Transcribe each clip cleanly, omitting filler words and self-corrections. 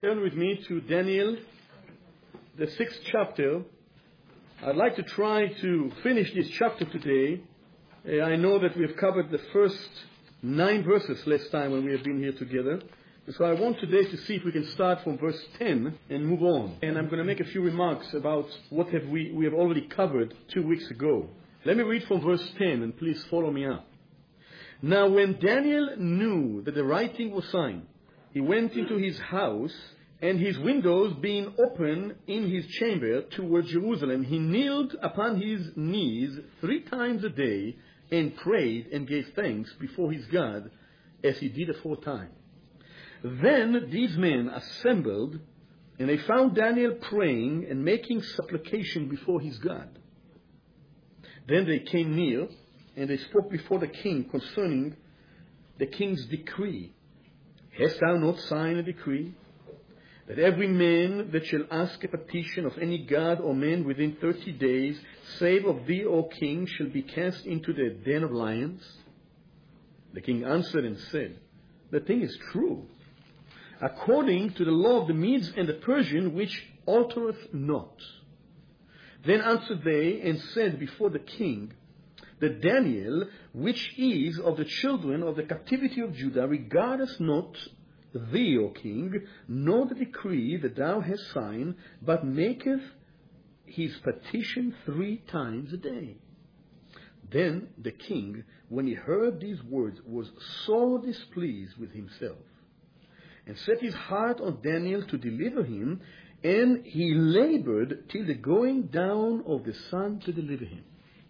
Turn with me to Daniel, the 6th chapter. I'd like to try to finish this chapter today. I know that we have covered the first 9 verses last time when we have been here together. So I want today to see if we can start from verse 10 and move on. And I'm going to make a few remarks about what we have already covered 2 weeks ago. Let me read from verse 10 and please follow me up. Now when Daniel knew that the writing was signed, he went into his house, and his windows being open in his chamber toward Jerusalem, he kneeled upon his knees 3 times a day and prayed and gave thanks before his God as he did aforetime. Then these men assembled, and they found Daniel praying and making supplication before his God. Then they came near, and they spoke before the king concerning the king's decree. Hast thou not signed a decree, that every man that shall ask a petition of any god or man within 30 days, save of thee, O king, shall be cast into the den of lions? The king answered and said, The thing is true, according to the law of the Medes and the Persians, which altereth not. Then answered they and said before the king, that Daniel, which is of the children of the captivity of Judah, regardeth not thee, O king, nor the decree that thou hast signed, but maketh his petition 3 times a day. Then the king, when he heard these words, was sore displeased with himself, and set his heart on Daniel to deliver him, and he labored till the going down of the sun to deliver him.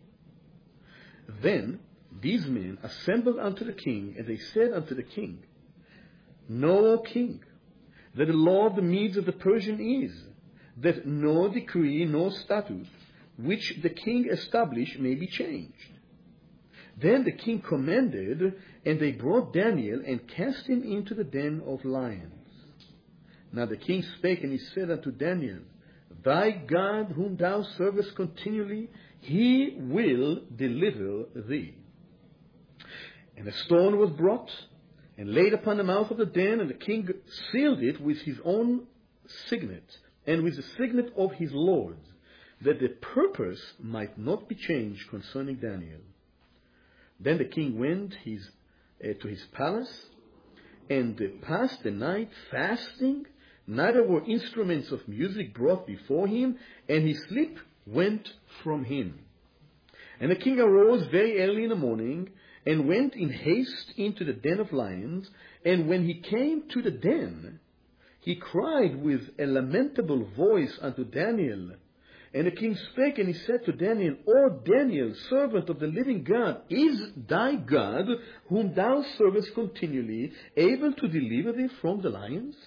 Then these men assembled unto the king, and they said unto the king, Know, O king, that the law of the Medes of the Persian is, that no decree nor statute which the king established may be changed. Then the king commanded, and they brought Daniel and cast him into the den of lions. Now the king spake, and he said unto Daniel, Thy God whom thou servest continually, he will deliver thee. And a stone was brought and laid upon the mouth of the den, and the king sealed it with his own signet and with the signet of his lords, that the purpose might not be changed concerning Daniel. Then the king went to his palace and passed the night fasting. Neither were instruments of music brought before him, and his sleep went from him. And the king arose very early in the morning, and went in haste into the den of lions. And when he came to the den, he cried with a lamentable voice unto Daniel. And the king spake, and he said to Daniel, O Daniel, servant of the living God, is thy God, whom thou servest continually, able to deliver thee from the lions?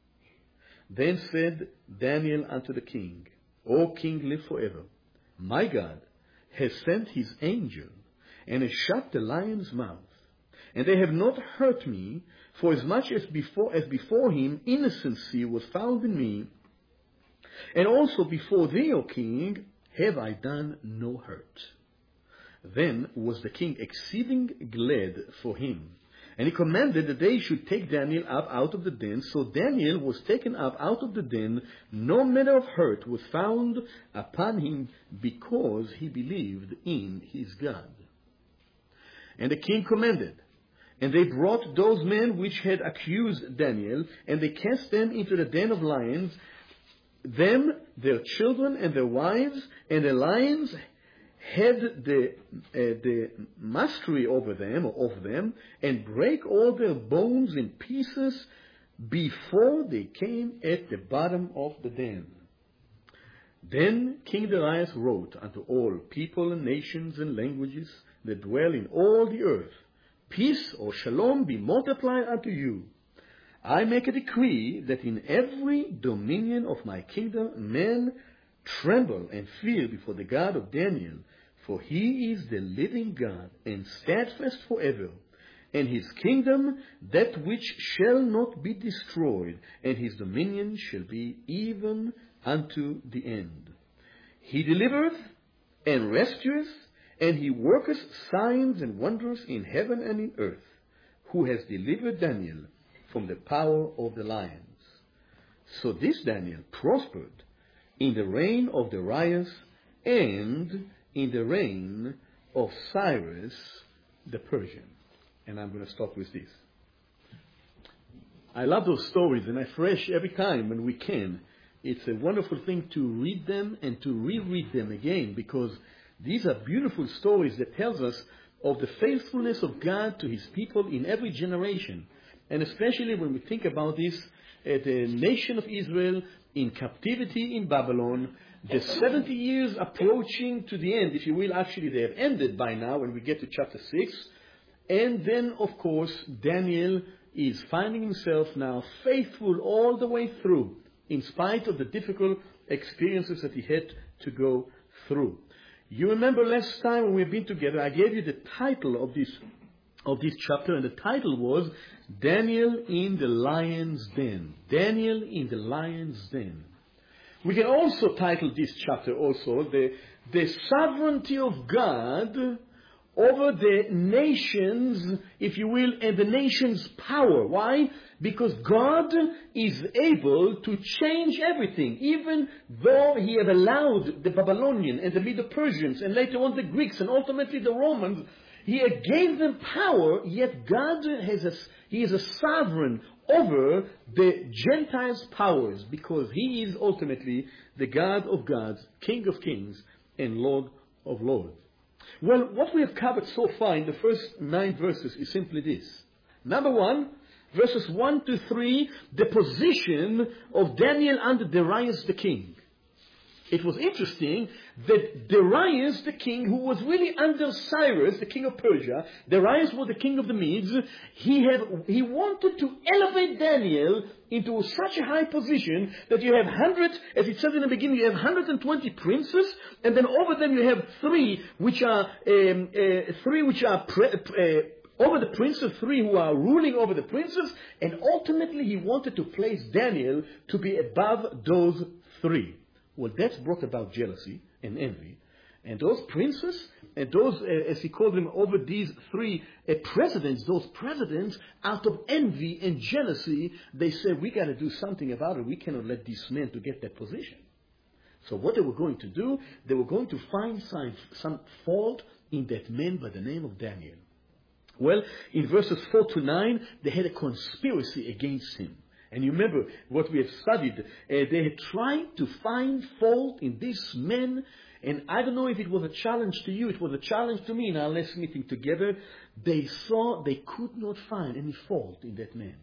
Then said Daniel unto the king, O king, live forever. My God has sent his angel, and has shut the lion's mouth. And they have not hurt me, for as much as before him innocency was found in me. And also before thee, O king, have I done no hurt. Then was the king exceeding glad for him. And he commanded that they should take Daniel up out of the den. So Daniel was taken up out of the den. No manner of hurt was found upon him, because he believed in his God. And the king commanded, and they brought those men which had accused Daniel, and they cast them into the den of lions, them, their children, and their wives, and the lions had the mastery over them, or of them, and break all their bones in pieces before they came at the bottom of the den. Then King Darius wrote unto all people and nations and languages that dwell in all the earth, Peace or shalom be multiplied unto you. I make a decree that in every dominion of my kingdom men tremble and fear before the God of Daniel, for he is the living God, and steadfast forever, and his kingdom that which shall not be destroyed, and his dominion shall be even unto the end. He delivereth and rescueth, and he worketh signs and wonders in heaven and in earth, who has delivered Daniel from the power of the lions. So this Daniel prospered in the reign of Darius and in the reign of Cyrus the Persian. And I'm going to stop with this. I love those stories, and I fresh every time when we can. It's a wonderful thing to read them and to reread them again, because these are beautiful stories that tells us of the faithfulness of God to His people in every generation. And especially when we think about this, the nation of Israel in captivity in Babylon, the 70 years approaching to the end, if you will. Actually, they have ended by now when we get to chapter 6. And then, of course, Daniel is finding himself now faithful all the way through, in spite of the difficult experiences that he had to go through. You remember last time when we've been together, I gave you the title of this chapter, and the title was Daniel in the Lion's Den. Daniel in the Lion's Den. We can also title this chapter also the sovereignty of God over the nations, if you will, and the nation's power. Why? Because God is able to change everything, even though He have allowed the Babylonian and the Medo-Persians and later on the Greeks and ultimately the Romans, He gave them power, yet God He is a sovereign over the Gentiles' powers, because He is ultimately the God of gods, King of kings, and Lord of lords. Well, what we have covered so far in the first 9 verses is simply this. Number 1, verses 1 to 3, the position of Daniel under Darius the king. It was interesting that Darius the king, who was really under Cyrus, the king of Persia, Darius was the king of the Medes, he wanted to elevate Daniel into such a high position that you have 100, as it says in the beginning, you have 120 princes, and then over them you have three which are over the princes, 3 who are ruling over the princes, and ultimately he wanted to place Daniel to be above those 3. Well, that's brought about jealousy and envy. And those princes, and those, as he called them, over these 3 presidents, those presidents, out of envy and jealousy, they said, we got to do something about it. We cannot let these men to get that position. So what they were going to do, they were going to find some fault in that man by the name of Daniel. Well, in verses 4 to 9, they had a conspiracy against him. And you remember what we have studied. They had tried to find fault in this man. And I don't know if it was a challenge to you. It was a challenge to me in our last meeting together. They saw they could not find any fault in that man.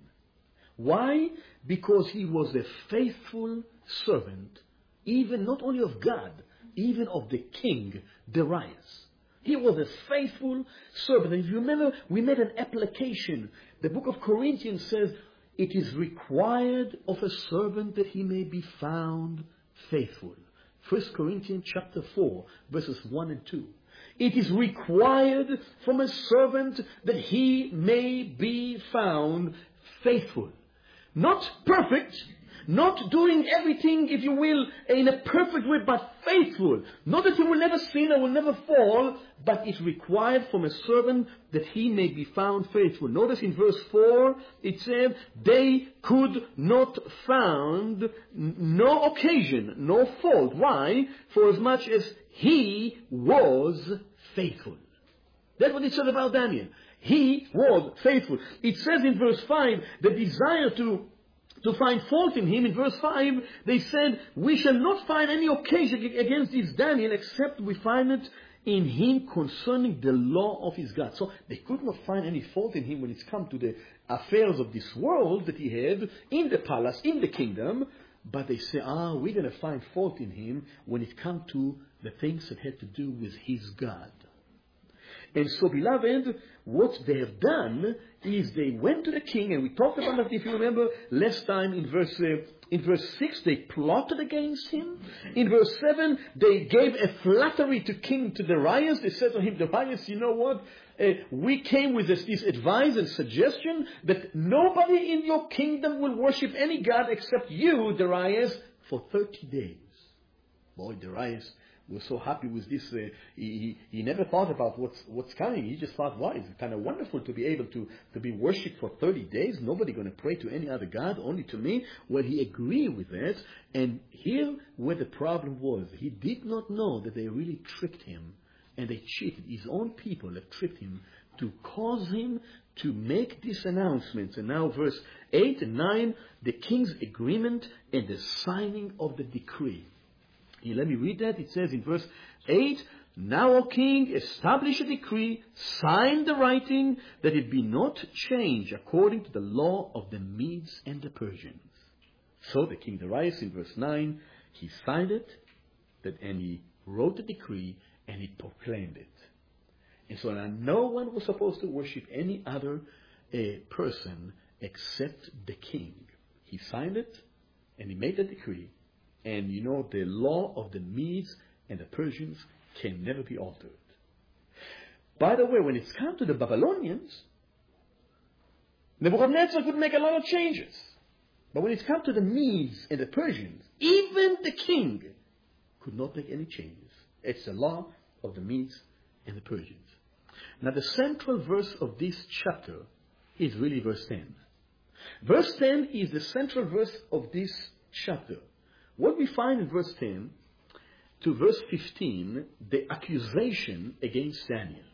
Why? Because he was a faithful servant, even not only of God, even of the king, Darius. He was a faithful servant. And if you remember, we made an application. The book of Corinthians says, it is required of a servant that he may be found faithful. 1 Corinthians chapter 4, verses 1 and 2. It is required from a servant that he may be found faithful. Not perfect, not doing everything, if you will, in a perfect way, but faithful. Not that he will never sin or will never fall, but it's required from a servant that he may be found faithful. Notice in verse 4, it said, they could not find no occasion, no fault. Why? For as much as he was faithful. That's what it said about Daniel. He was faithful. It says in verse 5, the desire to find fault in him. In verse 5, they said, we shall not find any occasion against this Daniel except we find it in him concerning the law of his God. So they could not find any fault in him when it's come to the affairs of this world that he had in the palace, in the kingdom. But they say, we're going to find fault in him when it comes to the things that had to do with his God. And so, beloved, what they have done is they went to the king, and we talked about that, if you remember, last time in verse 6, they plotted against him. In verse 7, they gave a flattery to Darius. They said to him, Darius, you know what? We came with this advice and suggestion that nobody in your kingdom will worship any god except you, Darius, for 30 days. Boy, Darius was so happy with this. He never thought about what's coming. He just thought, wow, it's kind of wonderful to be able to be worshipped for 30 days. Nobody going to pray to any other God, only to me. Well, he agreed with that. And here where the problem was, he did not know that they really tricked him. And they cheated. His own people have tricked him to cause him to make these announcements. And now verse 8 and 9, the king's agreement and the signing of the decree. Here, let me read that. It says in verse 8, Now, O king, establish a decree, sign the writing, that it be not changed according to the law of the Medes and the Persians. So the king Darius, in verse 9, he signed it, and he wrote the decree, and he proclaimed it. And so now no one was supposed to worship any other person except the king. He signed it, and he made the decree. And you know, the law of the Medes and the Persians can never be altered. By the way, when it's come to the Babylonians, Nebuchadnezzar could make a lot of changes. But when it's come to the Medes and the Persians, even the king could not make any changes. It's the law of the Medes and the Persians. Now the central verse of this chapter is really verse 10. Verse 10 is the central verse of this chapter. What we find in verse 10 to verse 15, the accusation against Daniel.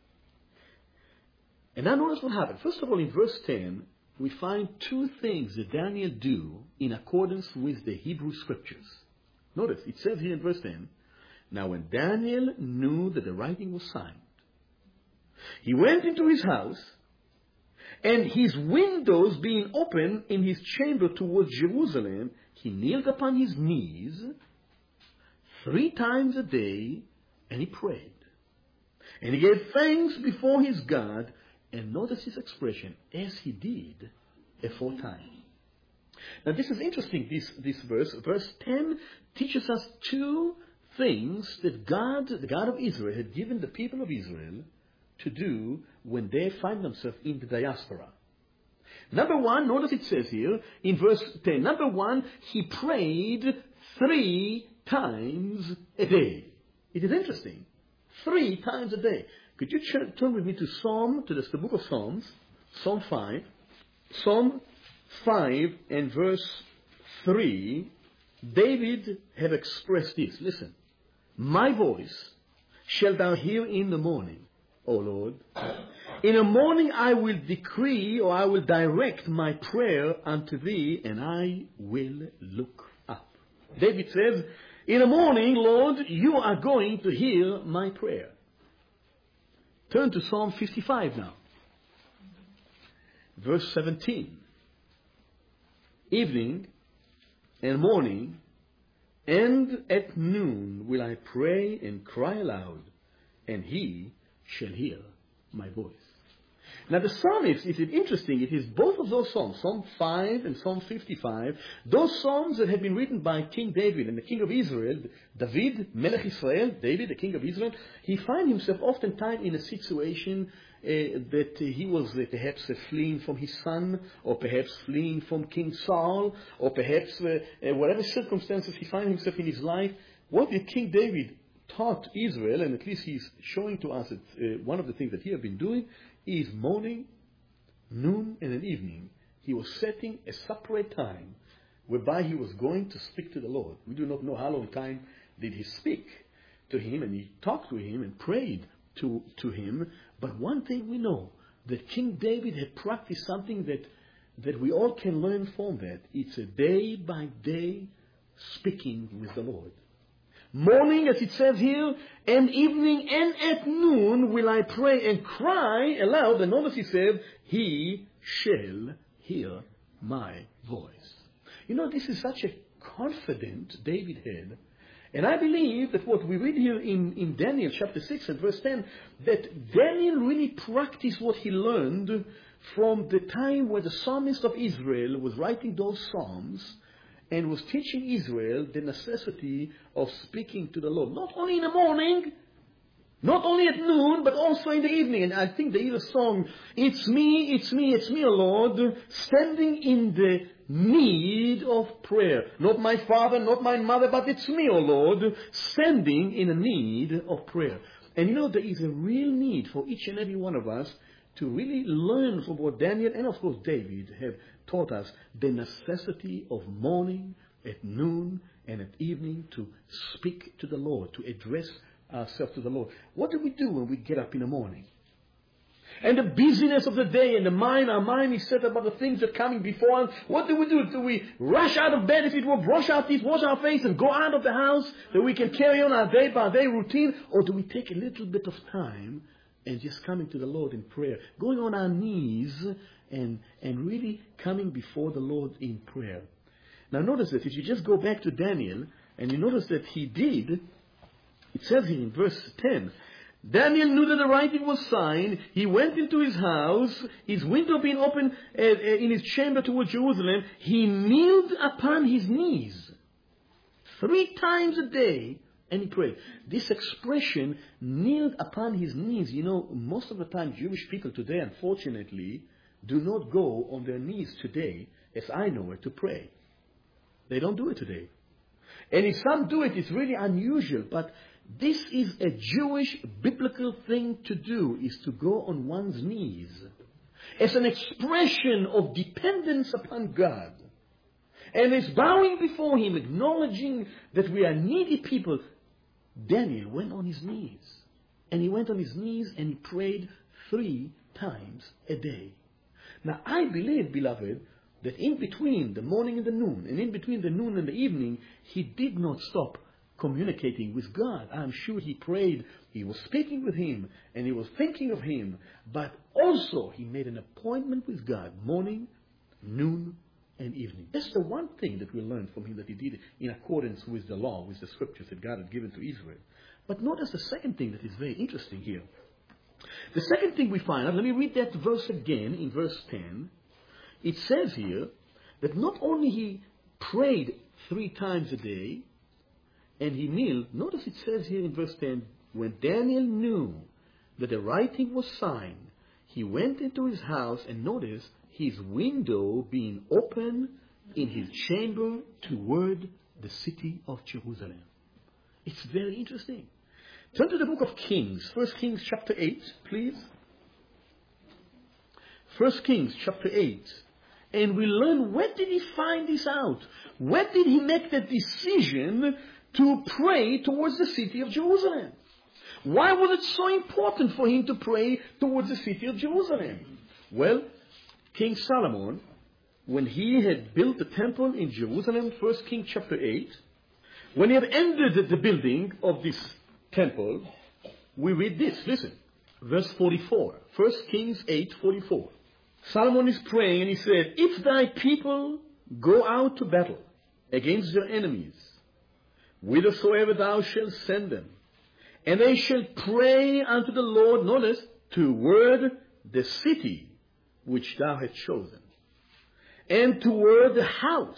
And now notice what happened. First of all, in verse 10, we find two things that Daniel do in accordance with the Hebrew scriptures. Notice, it says here in verse 10, Now when Daniel knew that the writing was signed, he went into his house, and his windows being open in his chamber towards Jerusalem, he kneeled upon his knees 3 times a day, and he prayed. And he gave thanks before his God, and notice his expression, as he did aforetime. Now this is interesting, this verse. Verse 10 teaches us two things that God, the God of Israel, had given the people of Israel to do when they find themselves in the diaspora. Number one, notice it says here in verse 10, number one, he prayed 3 times a day. It is interesting. 3 times a day. Could you turn with me to the book of Psalms, Psalm 5. Psalm 5 and verse 3, David have expressed this. Listen. My voice shalt thou hear in the morning, O Lord. In the morning I will decree, or I will direct my prayer unto thee, and I will look up. David says, in the morning, Lord, you are going to hear my prayer. Turn to Psalm 55 now. Verse 17. Evening and morning and at noon will I pray and cry aloud, and he shall hear my voice. Now the psalmist, is it interesting, it is both of those psalms, Psalm 5 and Psalm 55, those psalms that have been written by King David and the king of Israel, David, Melech Israel, David, the king of Israel. He found himself oftentimes in a situation that he was perhaps fleeing from his son, or perhaps fleeing from King Saul, or perhaps whatever circumstances he found himself in his life. What did King David taught Israel, and at least he's showing to us that one of the things that he had been doing is morning, noon, and an evening. He was setting a separate time whereby he was going to speak to the Lord. We do not know how long time did he speak to him, and he talked to him and prayed to him. But one thing we know, that King David had practiced something that we all can learn from that. It's a day by day speaking with the Lord. Morning, as it says here, and evening and at noon will I pray and cry aloud. And notice he said, he shall hear my voice. You know, this is such a confidence David had. And I believe that what we read here in Daniel chapter 6 and verse 10, that Daniel really practiced what he learned from the time where the psalmist of Israel was writing those psalms, and was teaching Israel the necessity of speaking to the Lord. Not only in the morning, Not only at noon, but also in the evening. And I think they either song, it's me, O Lord, standing in the need of prayer. Not my father, not my mother, but it's me, O Lord, standing in a need of prayer. And there is a real need for each and every one of us to really learn from what Daniel and of course David have taught us, the necessity of morning, at noon, and at evening to speak to the Lord, to address ourselves to the Lord. What do we do when we get up in the morning? And the busyness of the day and our mind is set about the things that are coming before us. What do? Do we rush out of bed, if it were, brush our teeth, wash our face, and go out of the house that we can carry on our day-by-day routine? Or do we take a little bit of time and just coming to the Lord in prayer, going on our knees and really coming before the Lord in prayer? Now notice that if you just go back to Daniel, and you notice that he did, it says here in verse 10, Daniel knew that the writing was signed. He went into his house, his window being open in his chamber toward Jerusalem. He kneeled upon his knees 3 times a day, and he prayed. This expression, kneeled upon his knees, most of the time Jewish people today, unfortunately, do not go on their knees today, as I know it, to pray. They don't do it today. And if some do it, it's really unusual, but this is a Jewish biblical thing to do, is to go on one's knees as an expression of dependence upon God. And as bowing before Him, acknowledging that we are needy people, Daniel went on his knees. And he went on his knees and he prayed 3 times a day. Now I believe, beloved, that in between the morning and the noon, and in between the noon and the evening, he did not stop communicating with God. I'm sure he prayed, he was speaking with Him, and he was thinking of Him, but also he made an appointment with God, morning, noon, and evening. That's the one thing that we learned from him that he did in accordance with the law, with the scriptures that God had given to Israel. But notice the second thing that is very interesting here. The second thing we find out, let me read that verse again in verse 10. It says here that not only he prayed 3 times a day and he kneeled, notice it says here in verse 10, when Daniel knew that the writing was signed, he went into his house, and notice his window being open in his chamber toward the city of Jerusalem. It's very interesting. Turn to the book of Kings, 1 Kings chapter 8, please. 1 Kings chapter 8. And we learn, where did he find this out? Where did he make the decision to pray towards the city of Jerusalem? Why was it so important for him to pray towards the city of Jerusalem? Well, King Solomon, when he had built the temple in Jerusalem, 1 Kings chapter 8, when he had ended the building of this temple, we read this. Listen, verse 44. 1 Kings 8:44. Solomon is praying and he said, if thy people go out to battle against their enemies, whithersoever thou shalt send them, and they shall pray unto the Lord, notice, toward the city which thou hast chosen, and toward the house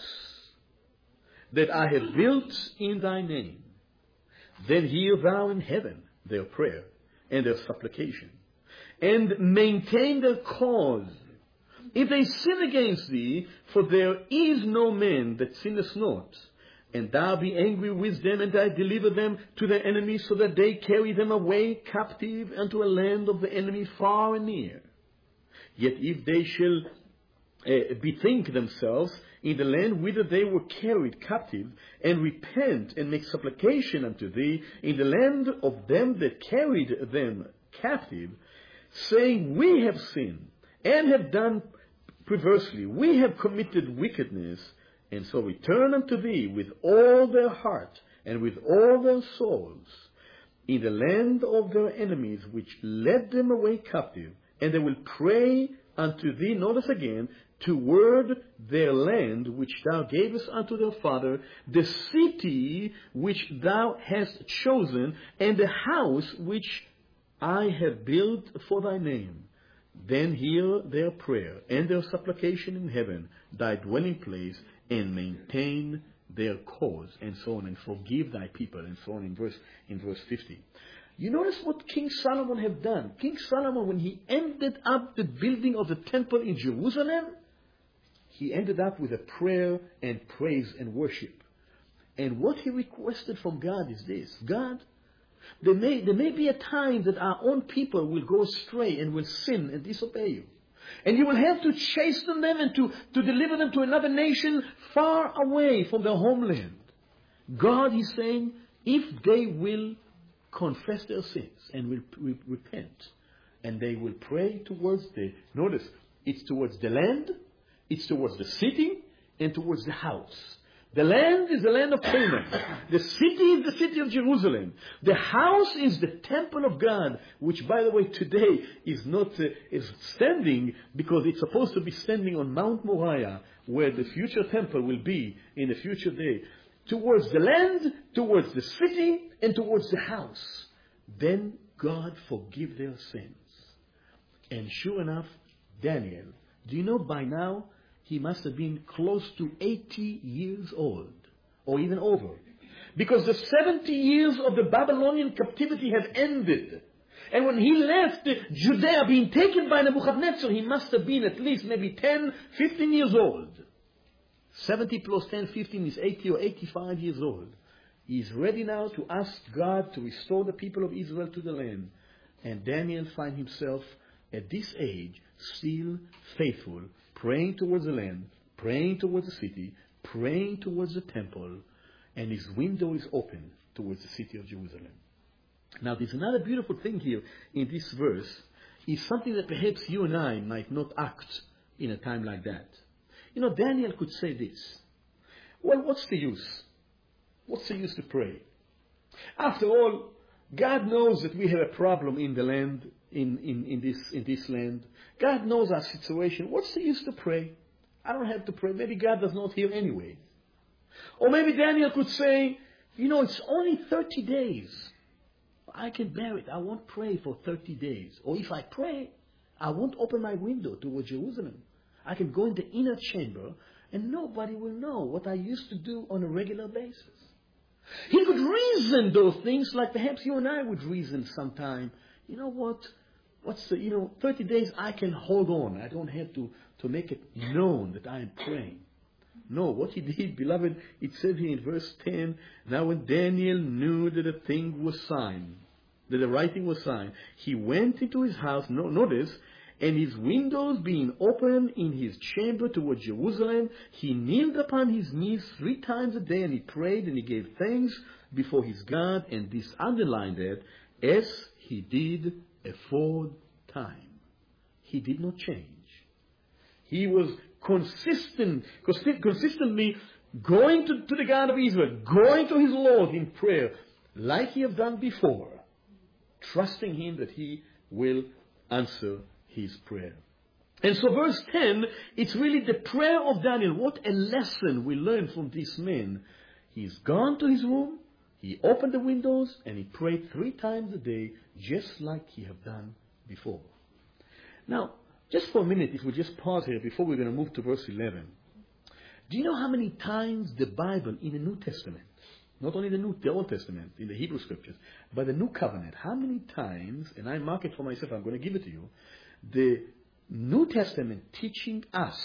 that I have built in thy name, then hear thou in heaven their prayer and their supplication, and maintain their cause. If they sin against thee, for there is no man that sinneth not, and thou be angry with them, and I deliver them to their enemies, so that they carry them away captive unto a land of the enemy far and near. Yet if they shall bethink themselves in the land whither they were carried captive, and repent and make supplication unto thee in the land of them that carried them captive, saying, we have sinned and have done perversely, we have committed wickedness, and so return unto thee with all their heart and with all their souls in the land of their enemies which led them away captive, and they will pray unto thee, notice again, toward their land which thou gavest unto their father, the city which thou hast chosen, and the house which I have built for thy name. Then hear their prayer and their supplication in heaven, thy dwelling place, and maintain their cause, and so on, and forgive thy people, and so on in verse 50. You notice what King Solomon had done. King Solomon, when he ended up the building of the temple in Jerusalem, he ended up with a prayer and praise and worship. And what he requested from God is this: God, there may be a time that our own people will go astray and will sin and disobey you. And you will have to chasten them and to deliver them to another nation far away from their homeland. God is saying, if they will confess their sins and will repent, and they will pray towards notice, it's towards the land, it's towards the city, and towards the house. The land is the land of Canaan. The city is the city of Jerusalem. The house is the temple of God, which, by the way, today is not is standing, because it's supposed to be standing on Mount Moriah, where the future temple will be in the future day. Towards the land, towards the city, and towards the house. Then God forgive their sins. And sure enough, Daniel, do you know by now, he must have been close to 80 years old, or even over. Because the 70 years of the Babylonian captivity had ended. And when he left Judea being taken by Nebuchadnezzar, he must have been at least maybe 10, 15 years old. 70 plus 10, 15 is 80 or 85 years old. He is ready now to ask God to restore the people of Israel to the land. And Daniel finds himself at this age still faithful, praying towards the land, praying towards the city, praying towards the temple, and his window is open towards the city of Jerusalem. Now there's another beautiful thing here in this verse, is something that perhaps you and I might not act in a time like that. You know, Daniel could say this: well, what's the use? What's the use to pray? After all, God knows that we have a problem in the land, in this land. God knows our situation. What's the use to pray? I don't have to pray. Maybe God does not hear anyway. Or maybe Daniel could say, you know, it's only 30 days. I can bear it. I won't pray for 30 days. Or if I pray, I won't open my window towards Jerusalem. I can go in the inner chamber and nobody will know what I used to do on a regular basis. He could reason those things like perhaps you and I would reason sometime. You know what? 30 days I can hold on. I don't have to make it known that I am praying. No, what he did, beloved, it said here in verse 10, now when Daniel knew that the thing was signed, that the writing was signed, he went into his house, notice, and his windows being open in his chamber toward Jerusalem, he kneeled upon his knees 3 times a day, and he prayed and he gave thanks before his God, and this underlined that, as he did aforetime. He did not change. He was consistently going to the God of Israel, going to his Lord in prayer, like he had done before, trusting him that he will answer his prayer. And so verse 10, it's really the prayer of Daniel. What a lesson we learn from this man. He's gone to his room, he opened the windows, and he prayed 3 times a day, just like he had done before. Now, just for a minute, if we just pause here before we're going to move to verse 11. Do you know how many times the Bible in the New Testament, not only the Old Testament, in the Hebrew Scriptures, but the New Covenant, how many times, and I mark it for myself, I'm going to give it to you, the New Testament teaching us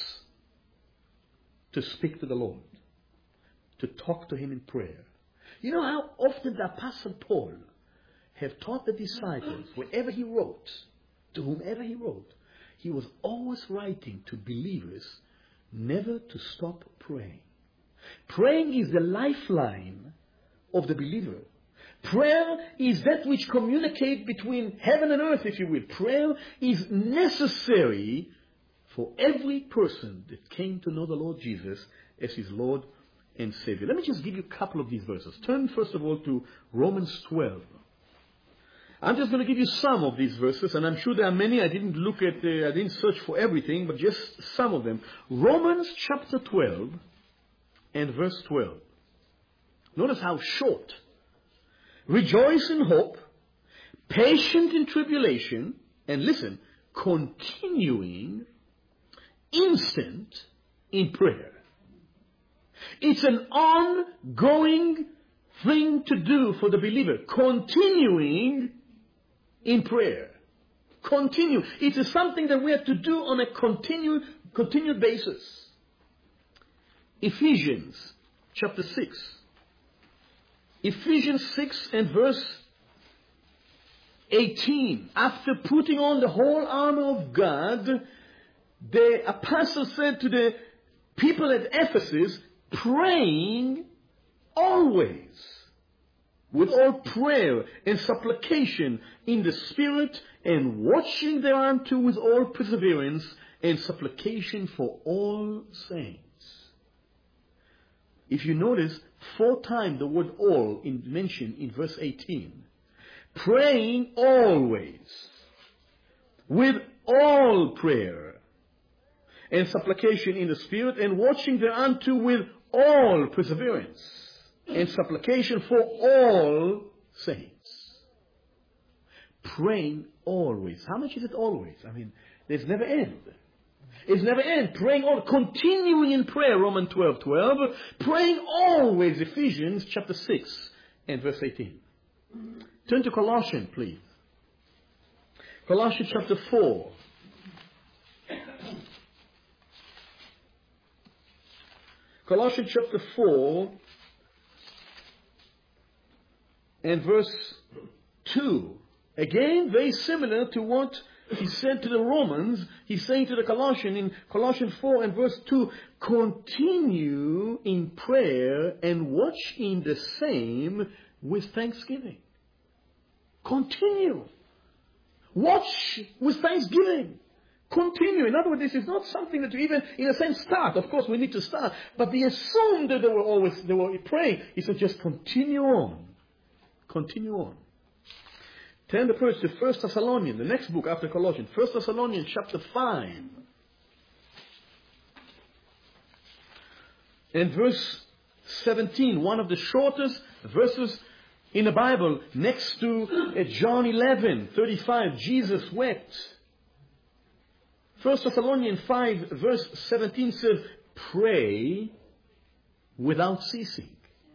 to speak to the Lord, to talk to him in prayer. You know how often the Apostle Paul have taught the disciples, wherever he wrote, to whomever he wrote, he was always writing to believers never to stop praying. Praying is the lifeline of the believer. Prayer is that which communicates between heaven and earth, if you will. Prayer is necessary for every person that came to know the Lord Jesus as his Lord and Savior. Let me just give you a couple of these verses. Turn first of all to Romans 12. I'm just going to give you some of these verses, and I'm sure there are many. I didn't search for everything, but just some of them. Romans chapter 12 and verse 12. Notice how short. Rejoice in hope, patient in tribulation, and listen, continuing, instant in prayer. It's an ongoing thing to do for the believer. Continuing in prayer. Continue. It is something that we have to do on a continued basis. Ephesians chapter 6. Ephesians 6 and verse 18. After putting on the whole armor of God, the apostle said to the people at Ephesus, praying always with all prayer and supplication in the Spirit, and watching thereunto with all perseverance and supplication for all saints. If you notice, 4 times the word all mentioned in verse 18. Praying always with all prayer and supplication in the Spirit, and watching thereunto with all perseverance and supplication for all saints. Praying always. How much is it always? I mean, there's never end. It's never end. Praying all, continuing in prayer, Romans 12:12. Praying always, Ephesians chapter 6 and verse 18. Turn to Colossians, please. Colossians chapter 4. Colossians chapter 4 and verse 2. Again, very similar to what he said to the Romans. He's saying to the Colossians in Colossians 4 and verse 2, continue in prayer and watch in the same with thanksgiving. Continue. Watch with thanksgiving. Continue. In other words, this is not something that you even, in a sense, start. Of course, we need to start. But they assumed that they were praying. He said, just continue on. Continue on. Turn the page to 1 Thessalonians, the next book after Colossians. 1 Thessalonians chapter 5. And verse 17, one of the shortest verses in the Bible, next to John 11:35, Jesus wept. 1 Thessalonians 5 verse 17 says, pray without ceasing.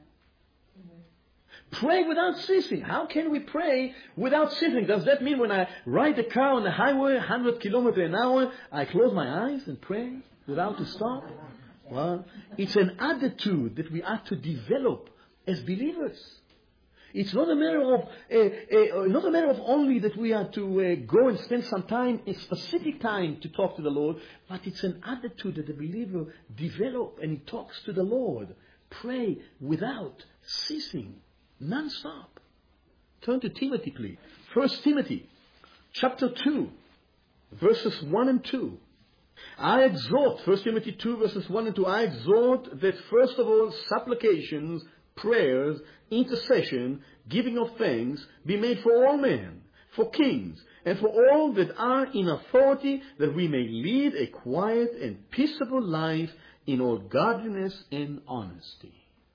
Pray without ceasing. How can we pray without ceasing? Does that mean when I ride a car on the highway 100 kilometers an hour, I close my eyes and pray without to stop? Well, it's an attitude that we have to develop as believers. It's not a matter of only that we are to go and spend some time, a specific time to talk to the Lord, but it's an attitude that the believer develops and he talks to the Lord. Pray without ceasing, non-stop. Turn to Timothy, please. 1 Timothy, chapter 2, verses 1 and 2. I exhort, 1 Timothy 2, verses 1 and 2, I exhort that first of all supplications, prayers, intercession, giving of thanks, be made for all men, for kings, and for all that are in authority, that we may lead a quiet and peaceable life in all godliness and honesty.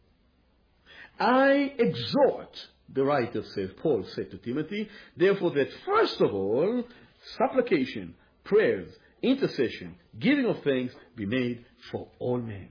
I exhort, the writer says, Paul said to Timothy, therefore that first of all, supplication, prayers, intercession, giving of thanks be made for all men.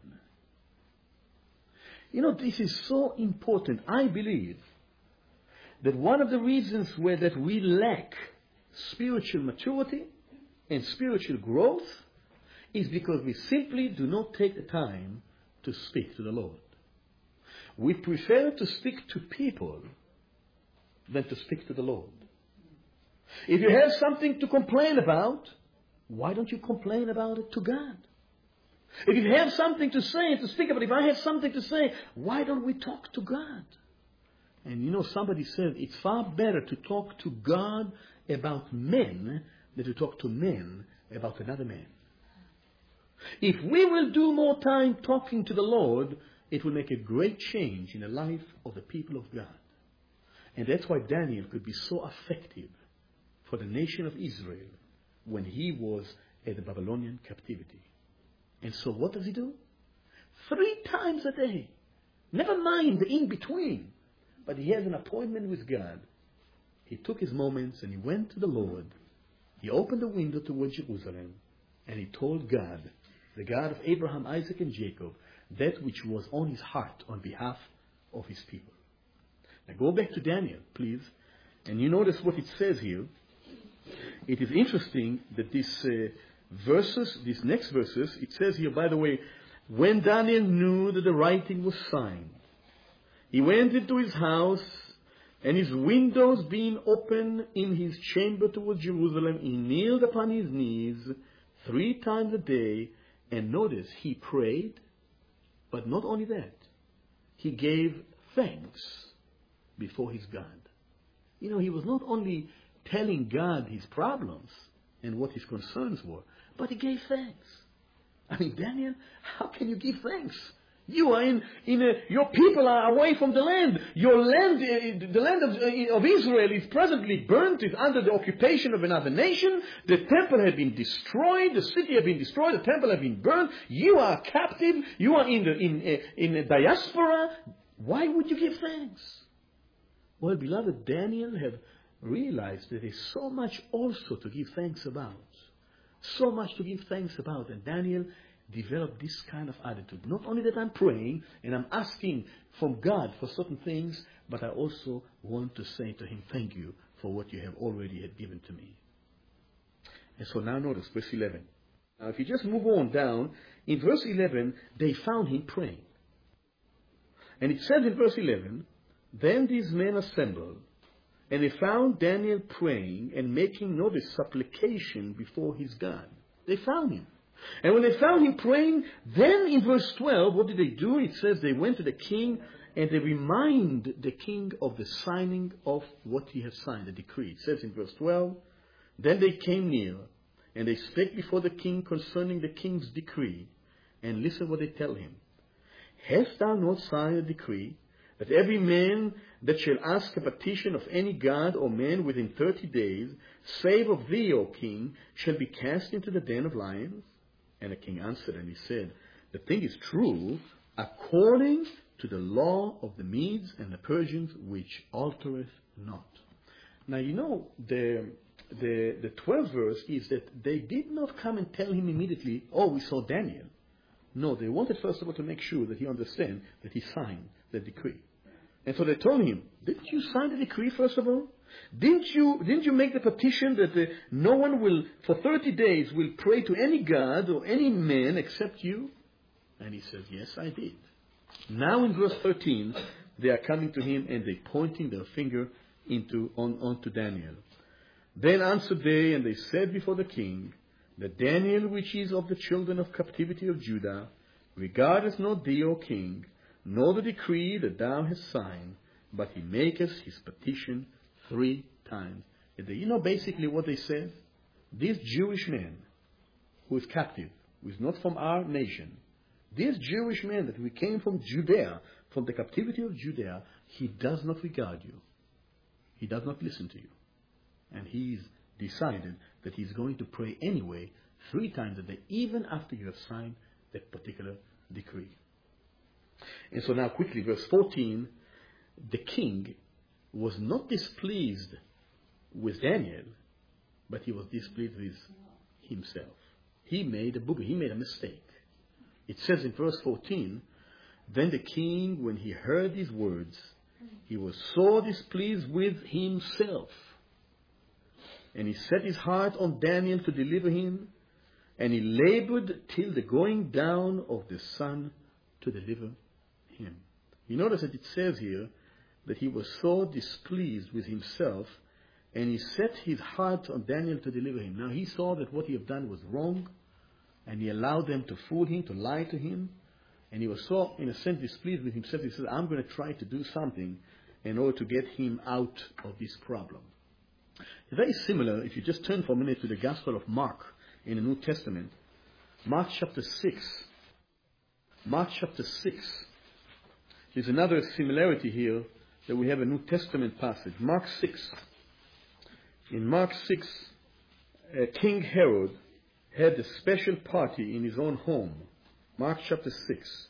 You know, this is so important. I believe that one of the reasons that we lack spiritual maturity and spiritual growth is because we simply do not take the time to speak to the Lord. We prefer to speak to people than to speak to the Lord. If you have something to complain about, why don't you complain about it to God? If you have something to say and to speak about, if I have something to say, why don't we talk to God? And you know, somebody said it's far better to talk to God about men than to talk to men about another man. If we will do more time talking to the Lord, it will make a great change in the life of the people of God. And that's why Daniel could be so effective for the nation of Israel when he was at the Babylonian captivity. And so what does he do? 3 times a day. Never mind the in-between. But he has an appointment with God. He took his moments and he went to the Lord. He opened the window towards Jerusalem and he told God, the God of Abraham, Isaac, and Jacob, that which was on his heart on behalf of his people. Now go back to Daniel, please. And you notice what it says here. It is interesting that these next verses, it says here, by the way, when Daniel knew that the writing was signed, he went into his house, and his windows being open in his chamber towards Jerusalem, he kneeled upon his knees 3 times a day, and notice, he prayed, but not only that, he gave thanks before his God. You know, he was not only telling God his problems and what his concerns were, but he gave thanks. I mean, Daniel, how can you give thanks? You are your people are away from the land. Your land, the land of Israel is presently burnt, is under the occupation of another nation. The temple had been destroyed, the city had been destroyed, the temple had been burnt. You are captive, you are in a diaspora. Why would you give thanks? Well, beloved, Daniel had realized that there's so much also to give thanks about. So much to give thanks about. And Daniel developed this kind of attitude. Not only that I'm praying and I'm asking from God for certain things, but I also want to say to him, thank you for what you have already had given to me. And so now notice verse 11. Now if you just move on down, in verse 11, they found him praying. And it says in verse 11, then these men assembled, and they found Daniel praying and making, notice, supplication before his God. They found him. And when they found him praying, then in verse 12, what did they do? It says they went to the king and they remind the king of the signing of what he had signed, the decree. It says in verse 12, then they came near and they spake before the king concerning the king's decree. And listen what they tell him. Hast thou not signed a decree that every man that shall ask a petition of any god or man within 30 days, save of thee, O king, shall be cast into the den of lions? And the king answered and he said, the thing is true, according to the law of the Medes and the Persians, which altereth not. Now you know, the 12th verse is that they did not come and tell him immediately, oh, we saw Daniel. No, they wanted first of all to make sure that he understands that he signed the decree. And so they told him, didn't you sign the decree first of all? Didn't you make the petition that no one will, for 30 days, will pray to any god or any man except you? And he says, yes, I did. Now in verse 13, they are coming to him and they pointing their finger onto Daniel. Then answered they, and they said before the king, that Daniel, which is of the children of captivity of Judah, regardeth not thee, O king, nor the decree that thou hast signed, but he maketh his petition 3 times a day. You know basically what they said? This Jewish man who is captive, who is not from our nation, this Jewish man that we came from Judea, from the captivity of Judea, he does not regard you. He does not listen to you. And he's decided that he's going to pray anyway 3 times a day, even after you have signed that particular decree. And so now quickly, verse 14, the king was not displeased with Daniel, but he was displeased with himself. He made a booger, he made a mistake. It says in verse 14, then the king, when he heard these words, he was so displeased with himself. And he set his heart on Daniel to deliver him, and he labored till the going down of the sun to deliver him. You notice that it says here that he was so displeased with himself, and he set his heart on Daniel to deliver him. Now he saw that what he had done was wrong, and he allowed them to fool him, to lie to him, and he was so, in a sense, displeased with himself. He said, I'm going to try to do something in order to get him out of this problem. It's very similar, if you just turn for a minute to the Gospel of Mark in the New Testament. Mark chapter 6. Mark chapter 6. There's another similarity here that we have a New Testament passage. Mark 6. In Mark 6, King Herod had a special party in his own home. Mark chapter 6.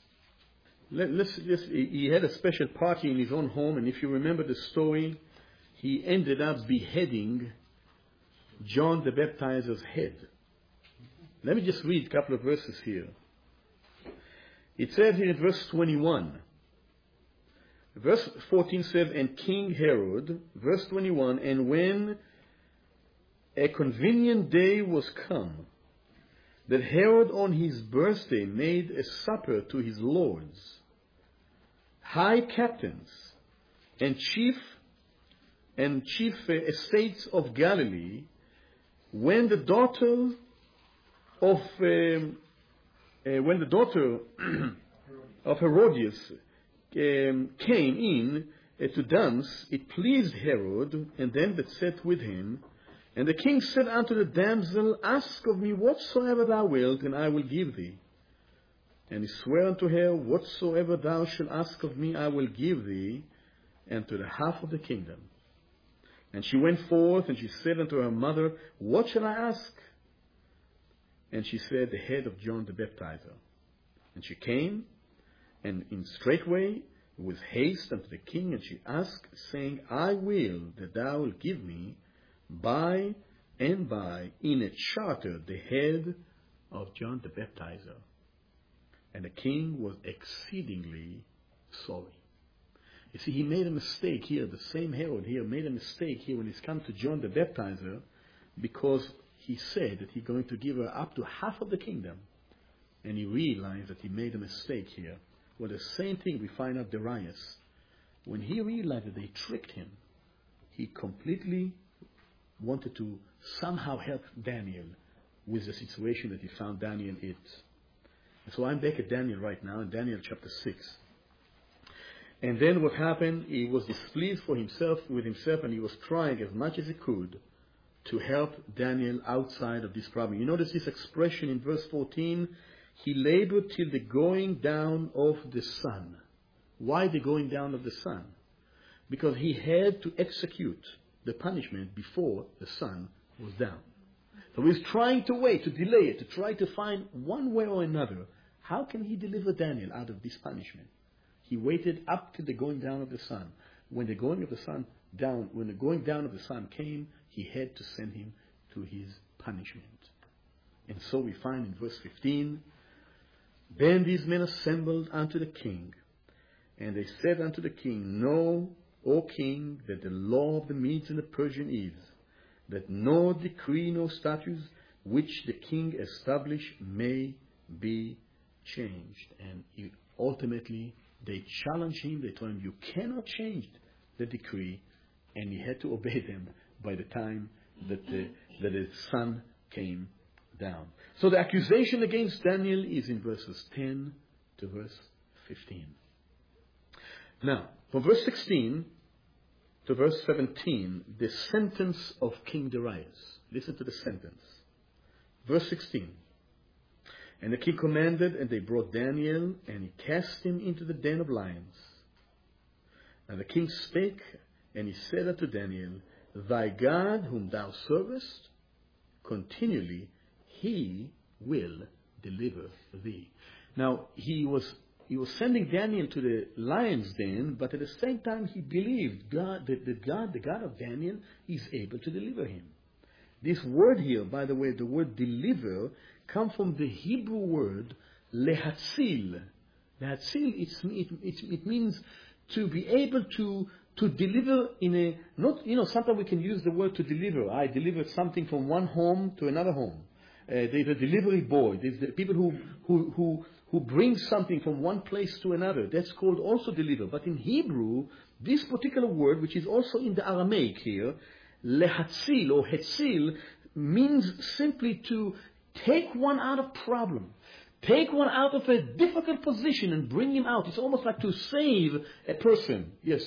He had a special party in his own home, and if you remember the story, he ended up beheading John the Baptizer's head. Let me just read a couple of verses here. It says here in verse 21, Verse 14 says, and King Herod, verse 21, and when a convenient day was come, that Herod on his birthday made a supper to his lords, high captains, and chief estates of Galilee, when the daughter of Herodias came in to dance, it pleased Herod, and them that sat with him. And the king said unto the damsel, ask of me whatsoever thou wilt, and I will give thee. And he sware unto her, whatsoever thou shalt ask of me, I will give thee, and to the half of the kingdom. And she went forth, and she said unto her mother, what shall I ask? And she said, the head of John the Baptizer. And she came, and in straightway, with haste unto the king, and she asked, saying, I will that thou wilt give me by and by in a charter the head of John the Baptizer. And the king was exceedingly sorry. You see, he made a mistake here. The same Herod here made a mistake here when he's come to John the Baptizer, because he said that he's going to give her up to half of the kingdom. And he realized that he made a mistake here. Well, the same thing we find out Darius. When he realized that they tricked him, he completely wanted to somehow help Daniel with the situation that he found Daniel in. And so I'm back at Daniel right now, in Daniel chapter 6. And then what happened, he was displeased with himself, and he was trying as much as he could to help Daniel outside of this problem. You notice this expression in verse 14, he labored till the going down of the sun. Why the going down of the sun? Because he had to execute the punishment before the sun was down. So he's trying to wait, to delay it, to try to find one way or another. How can he deliver Daniel out of this punishment? He waited up to the going down of the sun. When the going down of the sun came, he had to send him to his punishment. And so we find in verse 15, then these men assembled unto the king, and they said unto the king, know, O king, that the law of the Medes and the Persians is, that no decree, no statutes, which the king establish may be changed. And ultimately, they challenged him. They told him, you cannot change the decree. And he had to obey them by the time that the sun came down. So the accusation against Daniel is in verses 10 to verse 15. Now, from verse 16 to verse 17, the sentence of King Darius. Listen to the sentence. Verse 16. And the king commanded, and they brought Daniel, and he cast him into the den of lions. And the king spake, and he said unto Daniel, thy God whom thou servest, continually he will deliver thee. Now, he was sending Daniel to the lion's den, but at the same time he believed the God of Daniel is able to deliver him. This word here, by the way, the word deliver, comes from the Hebrew word lehatzil. Lehatzil, it means to be able to deliver in a, not, sometimes we can use the word to deliver. I delivered something from one home to another home. There's a delivery boy. There's the people who bring something from one place to another. That's called also deliver. But in Hebrew, this particular word, which is also in the Aramaic here, lehatzil or hetzil, means simply to take one out of problem. Take one out of a difficult position and bring him out. It's almost like to save a person. Yes.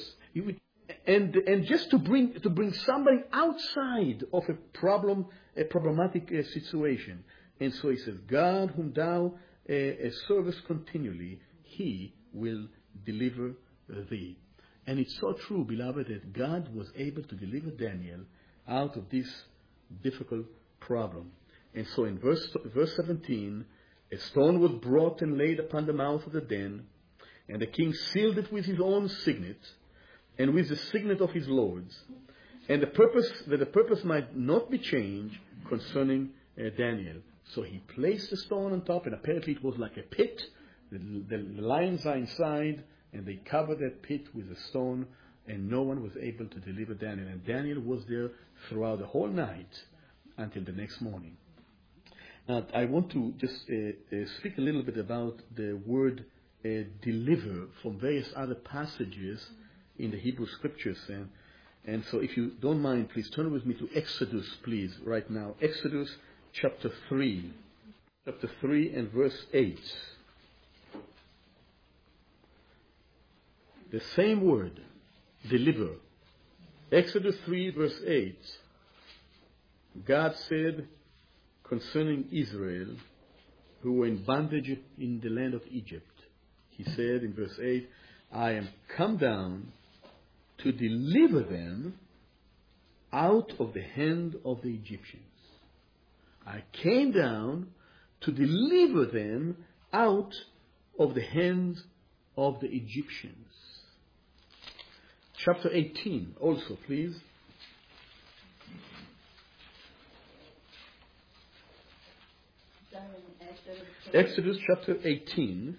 And just to bring somebody outside of a problematic situation. And so he says, God whom thou servest continually, he will deliver thee. And it's so true, beloved, that God was able to deliver Daniel out of this difficult problem. And so in verse 17, a stone was brought and laid upon the mouth of the den, and the king sealed it with his own signet, and with the signet of his lords, and the purpose might not be changed concerning Daniel. So he placed the stone on top, and apparently it was like a pit. The lions are inside, and they covered that pit with a stone, and no one was able to deliver Daniel. And Daniel was there throughout the whole night until the next morning. Now, I want to just speak a little bit about the word deliver from various other passages in the Hebrew Scriptures. And so if you don't mind, please turn with me to Exodus, please, right now. Exodus chapter 3. Chapter 3 and verse 8. The same word, deliver. Exodus 3 verse 8. God said concerning Israel, who were in bondage in the land of Egypt, He said in verse 8, I am come down to deliver them out of the hand of the Egyptians. I came down to deliver them out of the hands of the Egyptians. Chapter 18 also, please. Exodus chapter 18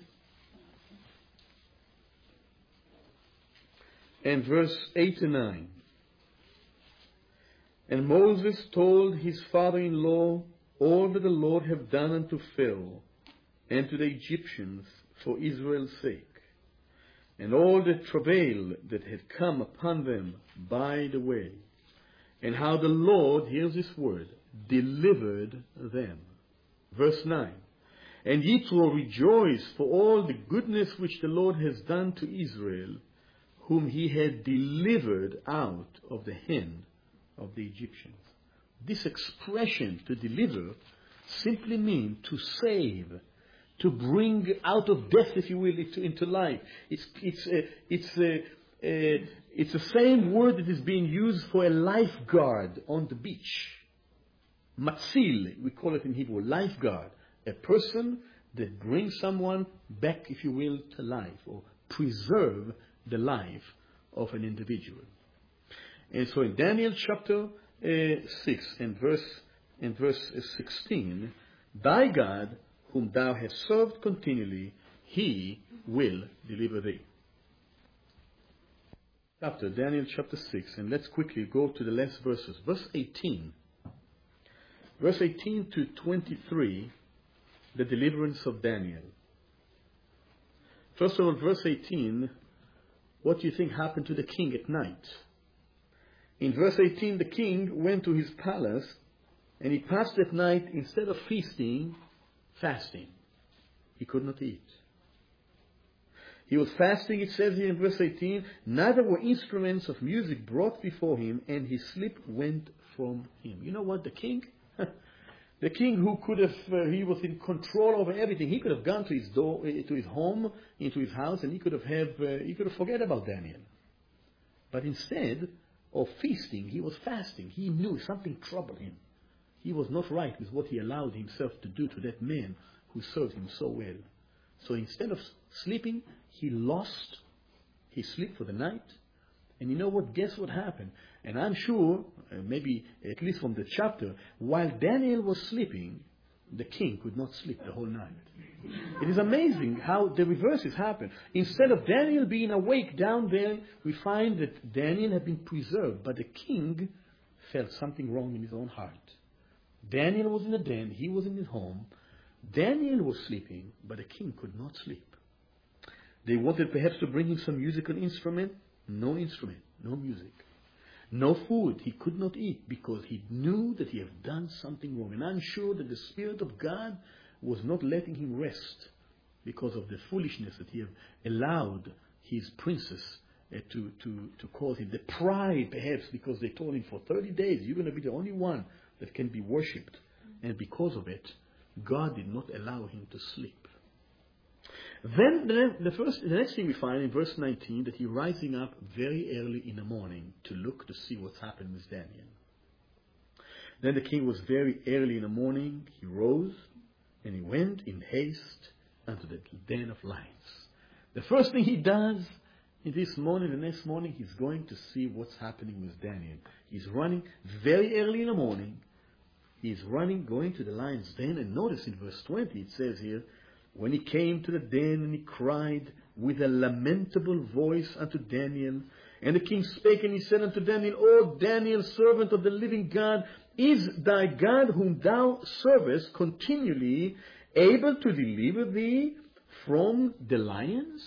and verse 8 and 9. And Moses told his father-in-law all that the Lord had done unto Pharaoh and to the Egyptians for Israel's sake, and all the travail that had come upon them by the way, and how the Lord, here's this word, delivered them. Verse 9. And ye will rejoice for all the goodness which the Lord has done to Israel, whom he had delivered out of the hand of the Egyptians. This expression, to deliver, simply means to save, to bring out of death, if you will, into life. It's the same word that is being used for a lifeguard on the beach. Matzil, we call it in Hebrew, lifeguard. A person that brings someone back, if you will, to life, or preserve the life of an individual. And so in Daniel chapter 6 and verse 16, thy God, whom thou hast served continually, he will deliver thee. Daniel chapter 6, and let's quickly go to the last verses. Verse 18. Verse 18 to 23, the deliverance of Daniel. First of all, verse 18, what do you think happened to the king at night? In verse 18, the king went to his palace, and he passed that night, instead of feasting, fasting. He could not eat. He was fasting, it says here in verse 18, neither were instruments of music brought before him, and his sleep went from him. You know what, the king? The king who could have, he was in control over everything. He could have gone to his door, to his home, into his house, and he could have forget about Daniel. But instead of feasting, he was fasting. He knew something troubled him. He was not right with what he allowed himself to do to that man who served him so well. So instead of sleeping, he lost his sleep for the night. And you know what? Guess what happened? And I'm sure, maybe at least from the chapter, while Daniel was sleeping, the king could not sleep the whole night. It is amazing how the reverses happen. Instead of Daniel being awake down there, we find that Daniel had been preserved, but the king felt something wrong in his own heart. Daniel was in the den, he was in his home. Daniel was sleeping, but the king could not sleep. They wanted perhaps to bring him some musical instrument. No instrument, no music. No food. He could not eat because he knew that he had done something wrong. And I'm sure that the Spirit of God was not letting him rest because of the foolishness that he had allowed his princess to cause him. The pride, perhaps, because they told him for 30 days, you're going to be the only one that can be worshipped. And because of it, God did not allow him to sleep. Then the next thing we find in verse 19, that he's rising up very early in the morning to look to see what's happened with Daniel. Then the king was very early in the morning. He rose and he went in haste unto the den of lions. The first thing he does in this morning, the next morning, he's going to see what's happening with Daniel. He's running very early in the morning. He's running, going to the lion's den. And notice in verse 20, it says here, when he came to the den and he cried, with a lamentable voice unto Daniel. And the king spake, and he said unto Daniel, O Daniel, servant of the living God, is thy God whom thou servest continually able to deliver thee from the lions?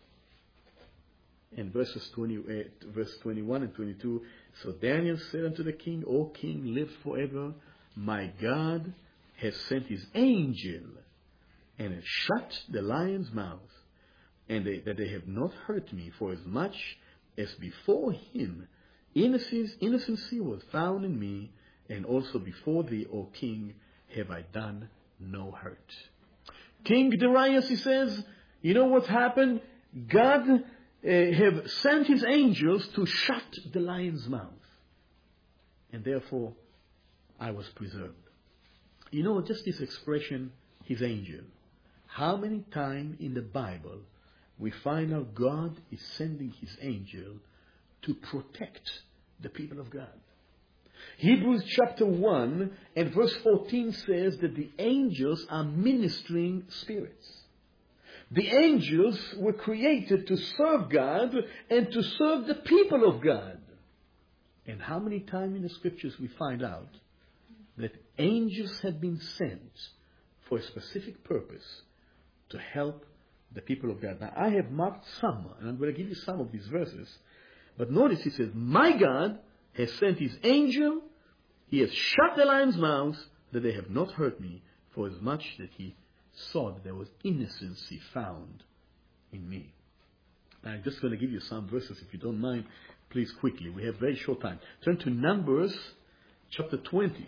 And verse 21 and 22, so Daniel said unto the king, O king, live forever. My God has sent his angel, and has shut the lion's mouth, and that they have not hurt me, for as much as before him innocency was found in me, and also before thee, O king, have I done no hurt. King Darius, he says, you know what's happened? God have sent his angels to shut the lion's mouth, and therefore I was preserved. You know, just this expression, his angel. How many times in the Bible we find out God is sending his angel to protect the people of God? Hebrews chapter 1 and verse 14 says that the angels are ministering spirits. The angels were created to serve God and to serve the people of God. And how many times in the scriptures we find out that angels have been sent for a specific purpose to help the people of God. Now, I have marked some, and I'm going to give you some of these verses. But notice he says, my God has sent his angel. He has shut the lion's mouth, that they have not hurt me, for as much that he saw that there was innocency found in me. Now, I'm just going to give you some verses, if you don't mind, please, quickly. We have very short time. Turn to Numbers chapter 20.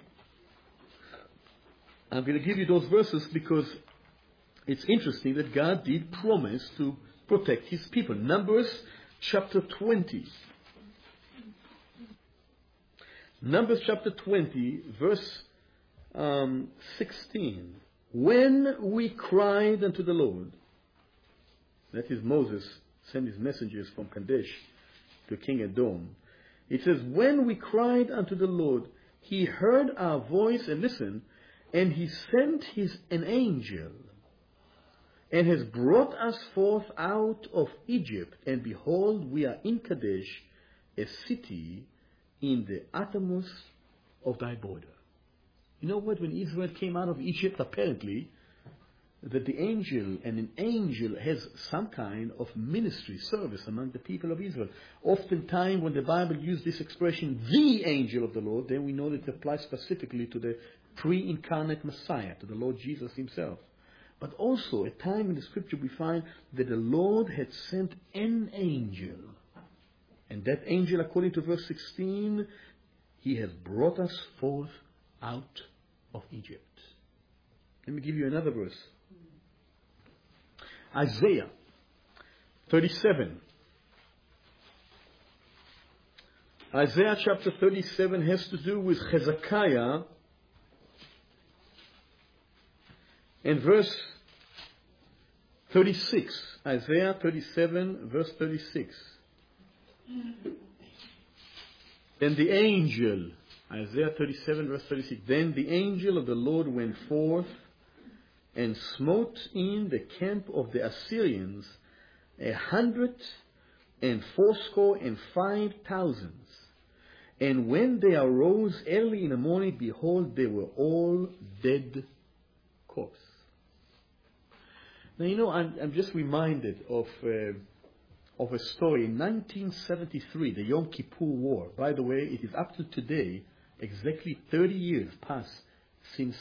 I'm going to give you those verses because it's interesting that God did promise to protect his people. Numbers chapter 20. Numbers chapter 20, verse 16. When we cried unto the Lord, that is Moses sent his messengers from Kadesh to King Edom. It says, when we cried unto the Lord, he heard our voice, and listen, and he sent an angel, and has brought us forth out of Egypt. And behold, we are in Kadesh, a city in the uttermost of thy border. You know what? When Israel came out of Egypt, apparently, that the angel, and an angel has some kind of ministry, service among the people of Israel. Oftentimes, when the Bible uses this expression, the angel of the Lord, then we know that it applies specifically to the pre-incarnate Messiah, to the Lord Jesus himself. But also, at time in the scripture we find that the Lord had sent an angel. And that angel, according to verse 16, he has brought us forth out of Egypt. Let me give you another verse. Isaiah 37. Isaiah chapter 37 has to do with Hezekiah. And verse 36. Isaiah 37, verse 36. Then the angel, Isaiah 37, verse 36. Then the angel of the Lord went forth and smote in the camp of the Assyrians 185,000. And when they arose early in the morning, behold, they were all dead corpses. Now, you know, I'm just reminded of a story. In 1973, the Yom Kippur War. By the way, it is up to today, exactly 30 years passed since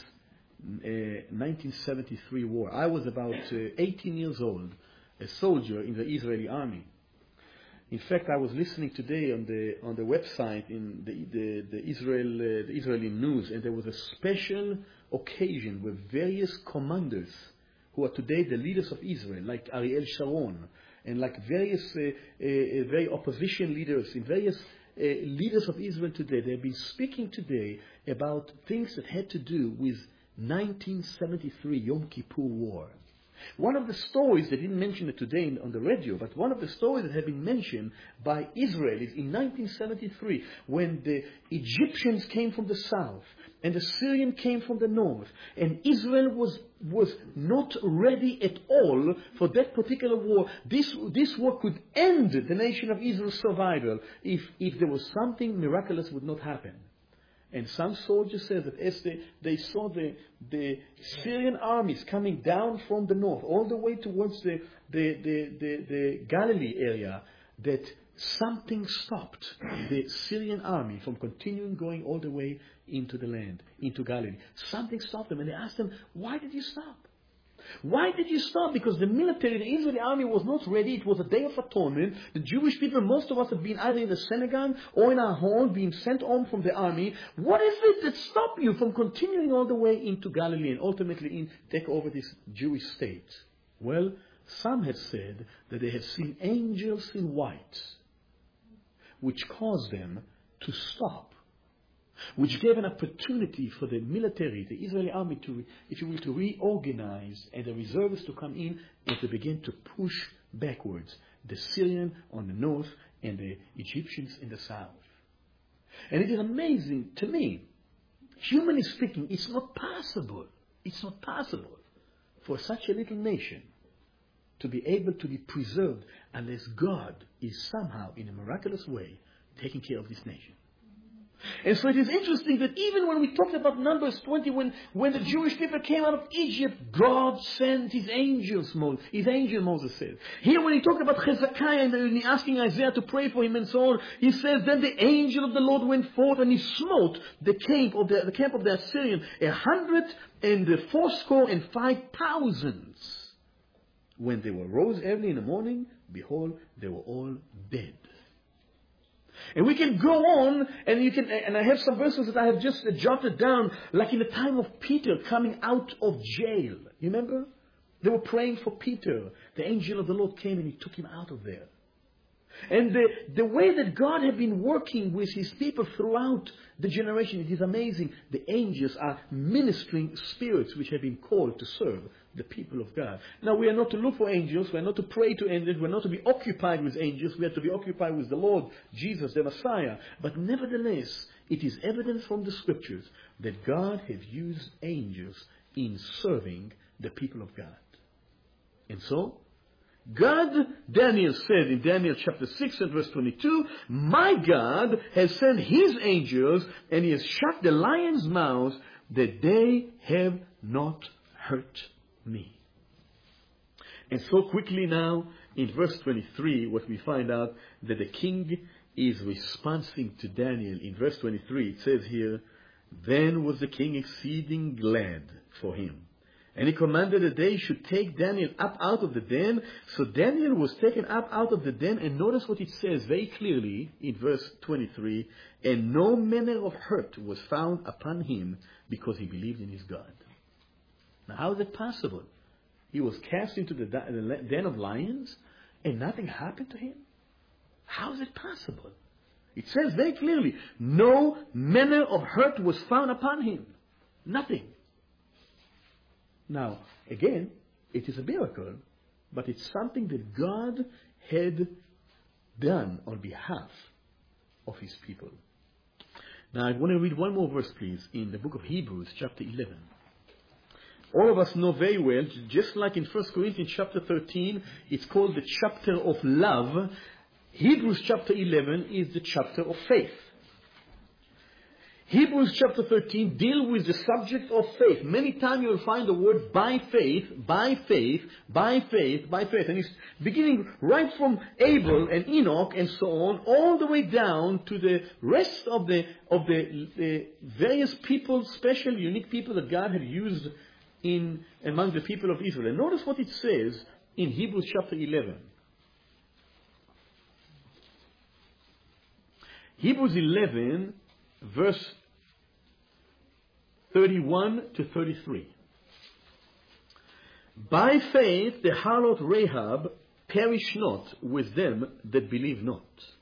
1973 war. I was about 18 years old, a soldier in the Israeli army. In fact, I was listening today on the website in the Israeli news, and there was a special occasion where various commanders who are today the leaders of Israel, like Ariel Sharon, and like various very opposition leaders, and various leaders of Israel today, they've been speaking today about things that had to do with 1973 Yom Kippur War. One of the stories, they didn't mention it today on the radio, but one of the stories that had been mentioned by Israelis in 1973, when the Egyptians came from the south and the Syrian came from the north, and Israel was not ready at all for that particular war. This war could end the nation of Israel's survival if there was something miraculous would not happen. And some soldiers said that as they saw the Syrian armies coming down from the north, all the way towards the Galilee area, that something stopped the Syrian army from continuing going all the way into the land, into Galilee. Something stopped them, and they asked them, why did you stop? Why did you stop? Because the military, the Israeli army was not ready. It was a day of atonement. The Jewish people, most of us have been either in the synagogue or in our home, being sent home from the army. What is it that stopped you from continuing all the way into Galilee and ultimately take over this Jewish state? Well, some had said that they had seen angels in white, which caused them to stop, which gave an opportunity for the military, the Israeli army, to reorganize, and the reservists to come in and to begin to push backwards the Syrian on the north and the Egyptians in the south. And it is amazing to me, humanly speaking, it's not possible for such a little nation to be able to be preserved unless God is somehow, in a miraculous way, taking care of this nation. And so it is interesting that even when we talked about Numbers 20, when the Jewish people came out of Egypt, God sent his angels, Moses said. Here when he talked about Hezekiah and asking Isaiah to pray for him and so on, he says, then the angel of the Lord went forth and he smote the camp of the Assyrian 185,000. When they were rose early in the morning, behold, they were all dead. And we can go on, and I have some verses that I have just jotted down, like in the time of Peter coming out of jail. You remember? They were praying for Peter. The angel of the Lord came and he took him out of there. And the way that God had been working with his people throughout the generation, it is amazing. The angels are ministering spirits which have been called to serve the people of God. Now, we are not to look for angels. We are not to pray to angels. We are not to be occupied with angels. We are to be occupied with the Lord Jesus, the Messiah. But nevertheless, it is evident from the Scriptures that God has used angels in serving the people of God. And so, God, Daniel said in Daniel chapter 6 and verse 22, my God has sent his angels and he has shut the lions' mouths that they have not hurt me. And so quickly now, in verse 23, what we find out that the king is responding to Daniel. In verse 23, it says here, then was the king exceeding glad for him. And he commanded that they should take Daniel up out of the den. So Daniel was taken up out of the den. And notice what it says very clearly in verse 23. And no manner of hurt was found upon him because he believed in his God. Now how is it possible? He was cast into the den of lions and nothing happened to him? How is it possible? It says very clearly, no manner of hurt was found upon him. Nothing. Now, again, it is a miracle, but it's something that God had done on behalf of his people. Now, I want to read one more verse, please, in the book of Hebrews, chapter 11. All of us know very well, just like in 1 Corinthians chapter 13, it's called the chapter of love. Hebrews chapter 11 is the chapter of faith. Hebrews chapter 13 deal with the subject of faith. Many times you will find the word by faith, by faith, by faith, by faith. And it's beginning right from Abel and Enoch and so on, all the way down to the rest of the various people, special, unique people that God had used among the people of Israel. And notice what it says in Hebrews chapter 11. Hebrews 11, verse 31 to 33. By faith the harlot Rahab perished not with them that believe not,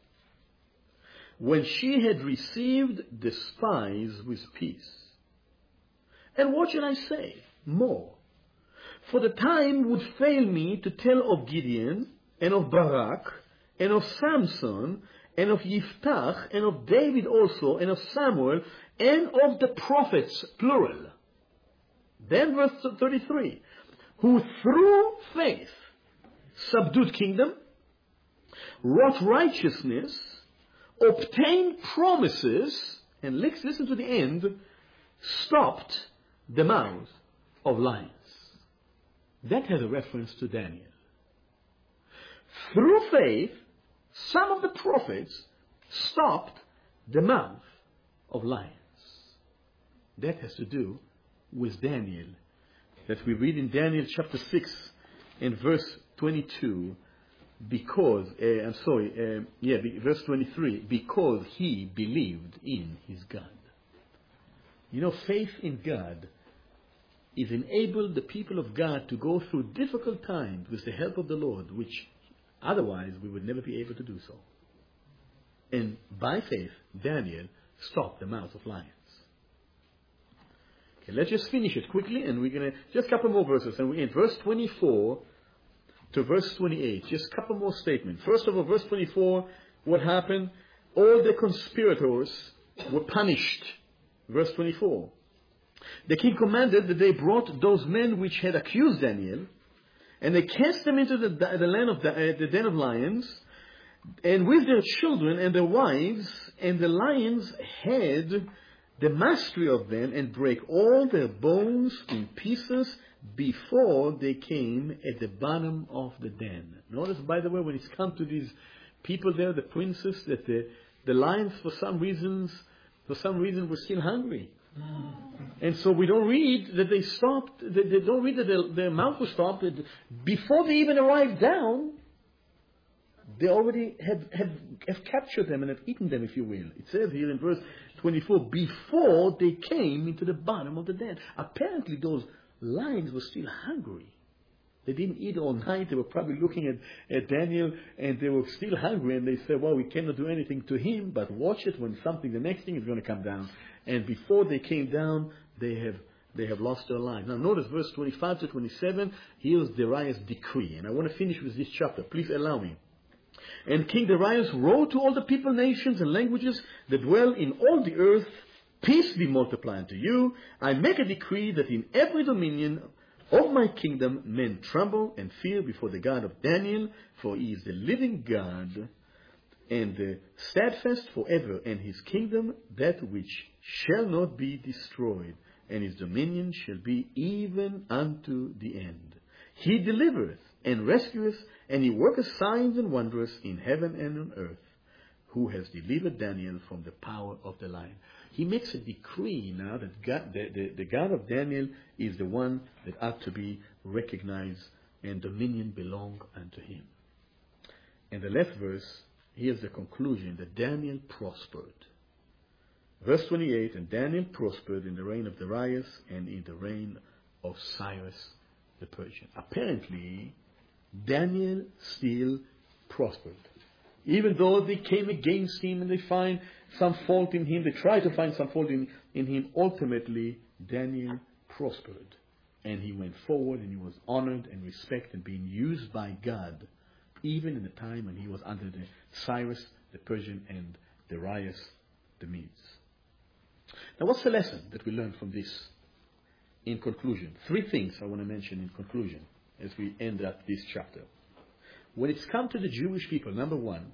when she had received the spies with peace. And what shall I say more? For the time would fail me to tell of Gideon, and of Barak, and of Samson, and of Yiftach, and of David also, and of Samuel, and of the prophets, plural. Then verse 33, who through faith subdued kingdom, wrought righteousness, obtained promises, and listen to the end, stopped the mouth of lions. That has a reference to Daniel. Through faith, some of the prophets stopped the mouth of lions. That has to do with Daniel, that we read in Daniel chapter 6 and verse 22, verse 23, because he believed in his God. You know, faith in God is enabled the people of God to go through difficult times with the help of the Lord, which otherwise we would never be able to do so. And by faith, Daniel stopped the mouth of lions. Okay, let's just finish it quickly, and we're going to just a couple more verses, and we're in verse 24 to verse 28. Just a couple more statements. First of all, verse 24, what happened? All the conspirators were punished. Verse 24. The king commanded that they brought those men which had accused Daniel, and they cast them into the land of the den of lions, and with their children and their wives, and the lions had the mastery of them, and break all their bones in pieces before they came at the bottom of the den. Notice, by the way, when it's come to these people there, the princes, that the lions, for some reason, were still hungry. And so we don't read that they stopped, they don't read that their mouth was stopped. Before they even arrived down, they already have captured them and have eaten them, if you will. It says here in verse 24, before they came into the bottom of the den. Apparently those lions were still hungry. They didn't eat all night. They were probably looking at Daniel, and they were still hungry, and they said, well, we cannot do anything to him, but watch it when the next thing is going to come down. And before they came down, they have lost their lives. Now notice verse 25 to 27, here's Darius' decree. And I want to finish with this chapter. Please allow me. And King Darius wrote to all the people, nations, and languages that dwell in all the earth, peace be multiplied unto you. I make a decree that in every dominion of my kingdom men tremble and fear before the God of Daniel, for he is the living God, and steadfast forever, and his kingdom that which shall not be destroyed, and his dominion shall be even unto the end. He delivereth and rescueth, and he worketh signs and wonders in heaven and on earth, who has delivered Daniel from the power of the lion. He makes a decree now that God, the God of Daniel is the one that ought to be recognized, and dominion belong unto him. And the last verse, here's the conclusion, that Daniel prospered. Verse 28, and Daniel prospered in the reign of Darius and in the reign of Cyrus the Persian. Apparently, Daniel still prospered. Even though they came against him and they find some fault in him, they try to find some fault in him, ultimately Daniel prospered. And he went forward and he was honored and respected and being used by God, even in the time when he was under the Cyrus the Persian and Darius the Medes. Now what's the lesson that we learn from this in conclusion? 3 things I want to mention in conclusion as we end up this chapter. When it's come to the Jewish people, number 1,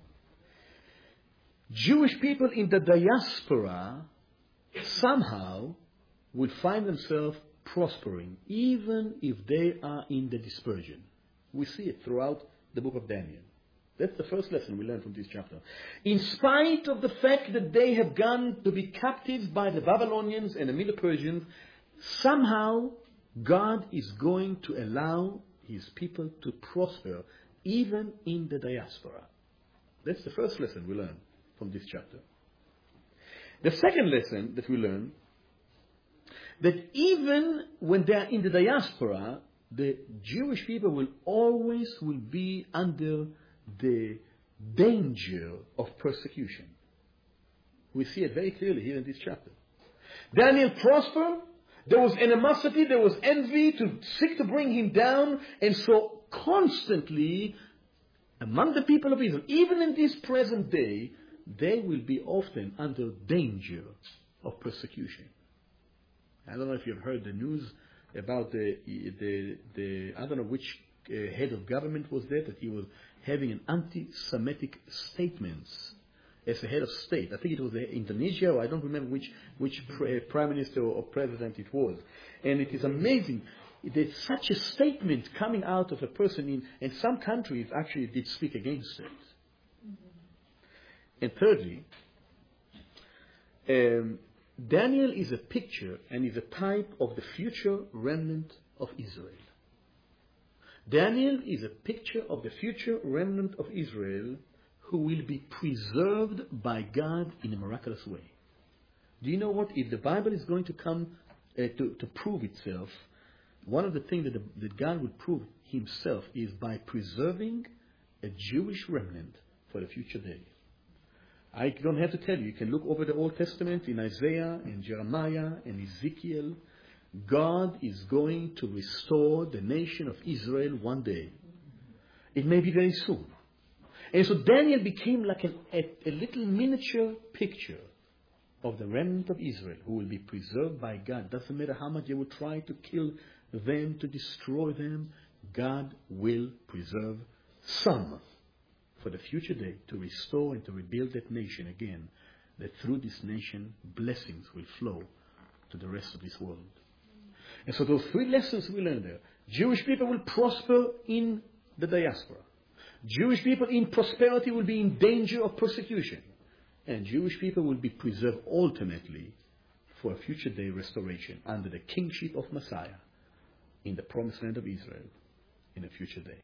Jewish people in the diaspora somehow would find themselves prospering, even if they are in the dispersion. We see it throughout the book of Daniel. That's the first lesson we learn from this chapter. In spite of the fact that they have gone to be captives by the Babylonians and the Medo-Persians, somehow God is going to allow his people to prosper even in the diaspora. That's the first lesson we learn from this chapter. The second lesson that we learn, that even when they are in the diaspora, the Jewish people will always be under the danger of persecution. We see it very clearly here in this chapter. Daniel prospered. There was animosity, there was envy to seek to bring him down. And so constantly, among the people of Israel, even in this present day, they will be often under danger of persecution. I don't know if you've heard the news about the I don't know which head of government was there, that he was having an anti-Semitic statements as a head of state. I think it was Indonesia, or I don't remember which prime minister or president it was. And it is amazing. There's such a statement coming out of a person in some countries actually did speak against it. And thirdly, Daniel is a picture and is a type of the future remnant of Israel. Daniel is a picture of the future remnant of Israel who will be preserved by God in a miraculous way. Do you know what? If the Bible is going to come to prove itself, one of the things that God will prove himself is by preserving a Jewish remnant for the future day. I don't have to tell you. You can look over the Old Testament in Isaiah, in Jeremiah, and Ezekiel. God is going to restore the nation of Israel one day. It may be very soon. And so Daniel became like a little miniature picture of the remnant of Israel who will be preserved by God. Doesn't matter how much they will try to kill them, to destroy them, God will preserve some for the future day to restore and to rebuild that nation again, that through this nation blessings will flow to the rest of this world. And so those three lessons we learn there. Jewish people will prosper in the diaspora. Jewish people in prosperity will be in danger of persecution. And Jewish people will be preserved ultimately for a future day restoration under the kingship of Messiah in the promised land of Israel in a future day.